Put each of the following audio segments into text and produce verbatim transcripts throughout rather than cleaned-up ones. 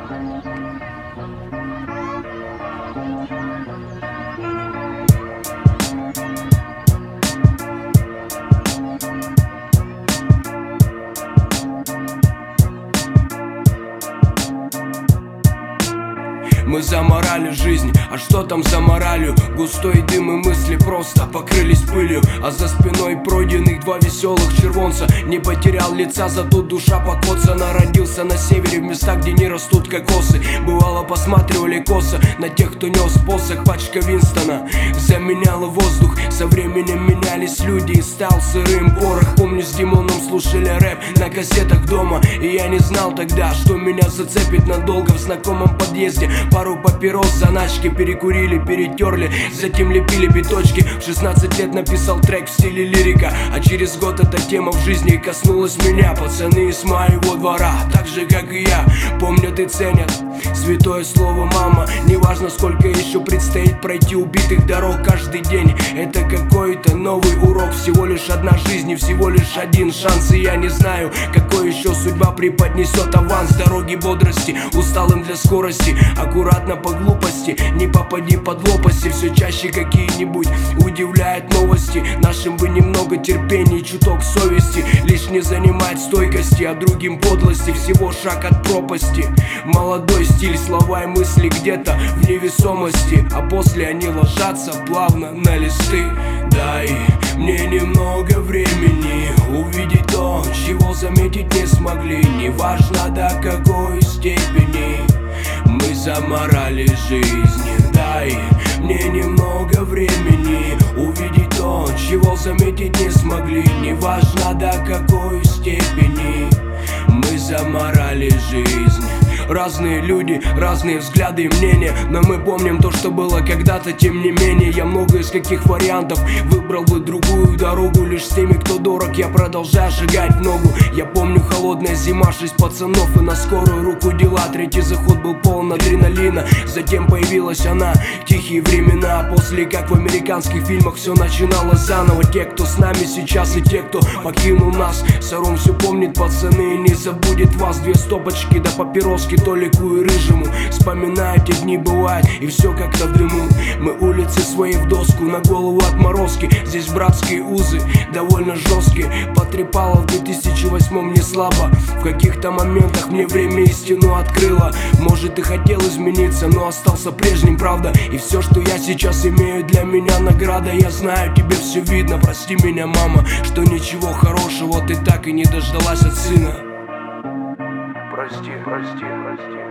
Мы заморали жизнь, а что там за моралью? Густой дым и мысли просто покрылись пылью, а за спиной пройденных два веселых червонца. Не потерял лица, зато душа покоцана. Родился на севере, в местах, где не растут кокосы. Бывало посматривали косо на тех, кто нес посох. Пачка Винстона заменяла воздух. Со временем менялись люди и стал сырым порох. Помню, с Димоном слушали рэп на кассетах дома, и я не знал тогда, что меня зацепит надолго. В знакомом подъезде пару папирос, заначки перекурили, перетерли, затем лепили биточки. В шестнадцать лет написал трек в стиле лирика, а через год эта тема в жизни коснулась меня. Пацаны из моего двора, так же как и я, помнят и ценят святое слово мама. Неважно, сколько еще предстоит пройти убитых дорог, каждый день это какой-то новый урок. Всего лишь одна жизнь и всего лишь один шанс, и я не знаю, какой еще судьба преподнесет аванс. Дороги бодрости, усталым для скорости, аккуратно по глупости, не попади под лопасти. Все чаще какие-нибудь удивляют новости. Нашим бы немного терпения и чуток совести, лишь не занимать стойкости, а другим подлости. Всего шаг от пропасти. Молодой стиль, слова и мысли где-то в невесомости, а после они ложатся плавно на листы. Дай мне немного времени увидеть то, чего заметить не смогли. Неважно до какой степени мы заморали жизнь. Дай мне немного времени увидеть то, чего заметить не смогли. Неважно до какой степени мы заморали жизнь. Разные люди, разные взгляды и мнения, но мы помним то, что было когда-то. Тем не менее, я много из каких вариантов выбрал бы другую дорогу. Лишь с теми, кто дорог, я продолжаю шагать в ногу. Я помню холодная зима, шесть пацанов и на скорую руку дела. Третий заход был полон адреналина, затем появилась она, тихие времена. После, как в американских фильмах, все начиналось заново. Те, кто с нами сейчас, и те, кто покинул нас. Саром все помнит, пацаны, и не забудет вас. Две стопочки до папироски Толику и Рыжему. Вспоминаю те дни, бывает, и все как-то в дыму. Мы улицы свои в доску, на голову отморозки. Здесь братские узы, довольно жесткие. Потрепало в две тысячи восьмом не слабо. В каких-то моментах мне время истину открыло. Может, и хотел измениться, но остался прежним, правда. И все, что я сейчас имею, для меня награда. Я знаю, тебе все видно, прости меня, мама, что ничего хорошего ты так и не дождалась от сына. Прости, прости, прости,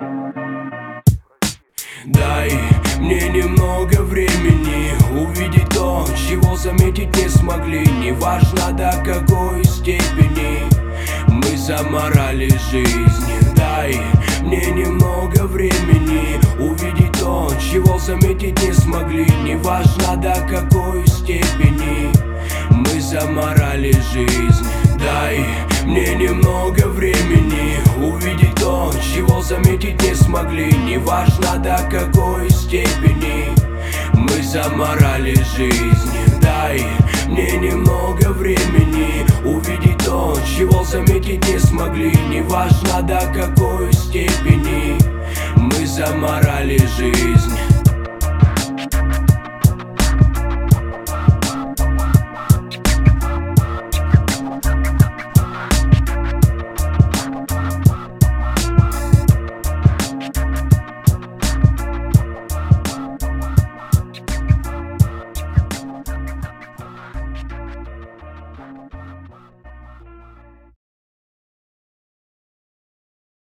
прости. Дай мне немного времени увидеть то, чего заметить не смогли. Неважно до какой степени мы заморали жизнь. Дай мне немного времени увидеть то, чего заметить не смогли. Неважно до какой степени мы заморали жизнь. Дай мне немного времени увидеть то, чего заметить не смогли. Неважно до какой степени мы заморали жизнь. Дай мне немного времени увидеть то, чего заметить не смогли. Неважно до какой степени мы заморали жизнь.